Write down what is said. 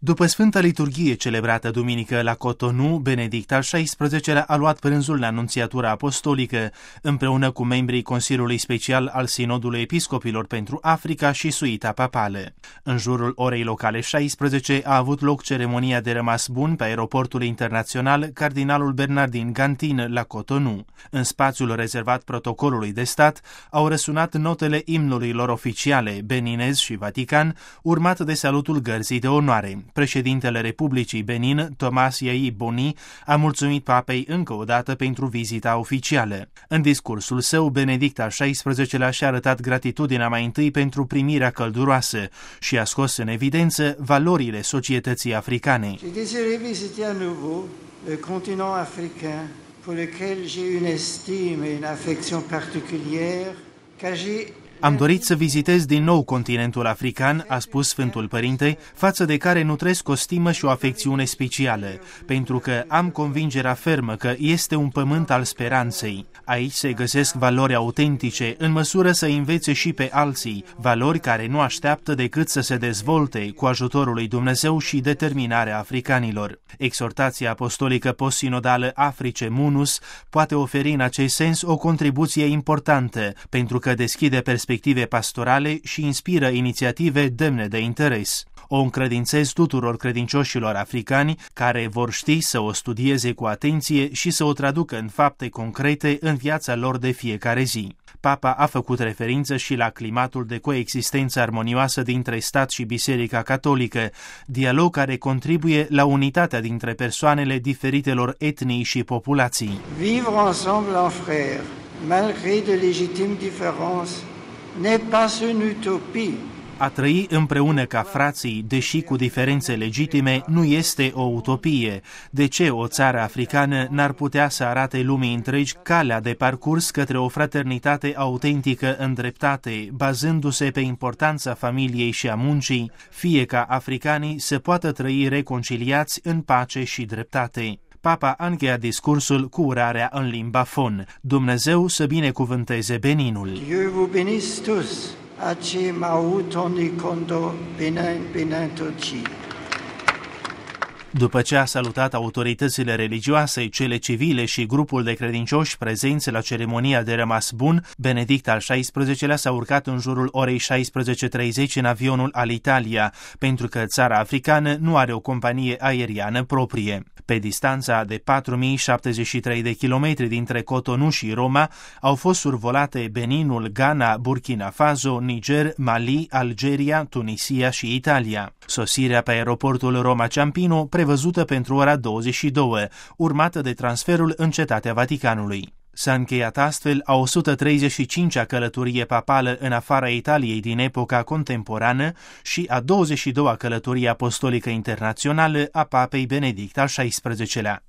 După Sfânta Liturghie celebrată duminică la Cotonou, Benedict al XVI-lea a luat prânzul la Anunțiatura Apostolică, împreună cu membrii Consiliului Special al Sinodului Episcopilor pentru Africa și suita papală. În jurul orei locale 16 a avut loc ceremonia de rămas bun pe aeroportul internațional Cardinalul Bernardin Gantin la Cotonou. În spațiul rezervat protocolului de stat au răsunat notele imnului lor oficiale, beninez și Vatican, urmat de salutul gărzii de onoare. Președintele Republicii Benin, Thomas Yai Boni, a mulțumit papei încă o dată pentru vizita oficială. În discursul său, Benedict al XVI-lea și-a arătat gratitudinea mai întâi pentru primirea călduroasă și a scos în evidență valorile societății africane. J'ai désiré visiter à nouveau le continent africain, pour lequel j'ai une estime et une affection particulière, car j'ai Am dorit să vizitez din nou continentul african, a spus Sfântul Părinte, față de care nutresc o stimă și o afecțiune specială, pentru că am convingerea fermă că este un pământ al speranței. Aici se găsesc valori autentice, în măsură să învețe și pe alții, valori care nu așteaptă decât să se dezvolte cu ajutorul lui Dumnezeu și determinarea africanilor. Exhortația apostolică postsinodală Africe Munus poate oferi în acest sens o contribuție importantă, pentru că deschide perspective pastorale și inspiră inițiative demne de interes. O încredințez tuturor credincioșilor africani care vor ști să o studieze cu atenție și să o traducă în fapte concrete în viața lor de fiecare zi. Papa a făcut referință și la climatul de coexistență armonioasă dintre stat și Biserica Catolică, dialog care contribuie la unitatea dintre persoanele diferitelor etnii și populații. Vivre ensemble en frères, malgré de légitimes différences, n'est pas une utopie. A trăi împreună ca frații, deși cu diferențe legitime, nu este o utopie. De ce o țară africană n-ar putea să arate lumii întregi calea de parcurs către o fraternitate autentică în dreptate, bazându-se pe importanța familiei și a muncii, fie ca africanii să poată trăi reconciliați în pace și dreptate? Papa a încheiat discursul cu urarea în limba Fon. Dumnezeu să binecuvânteze Beninul. Dieu vous bénisse tous. Ace mau toni kondo benin benin toci. După ce a salutat autoritățile religioase, cele civile și grupul de credincioși prezenți la ceremonia de rămas bun, Benedict al XVI-lea s-a urcat în jurul orei 16:30 în avionul Alitalia, pentru că țara africană nu are o companie aeriană proprie. Pe distanța de 4073 de kilometri dintre Cotonou și Roma au fost survolate Beninul, Ghana, Burkina Faso, Niger, Mali, Algeria, Tunisia și Italia. Sosirea pe aeroportul Roma Ciampino prevăzută pentru ora 22, urmată de transferul în Cetatea Vaticanului. S-a încheiat astfel a 135-a călătorie papală în afara Italiei din epoca contemporană și a 22-a călătorie apostolică internațională a papei Benedict al XVI-lea.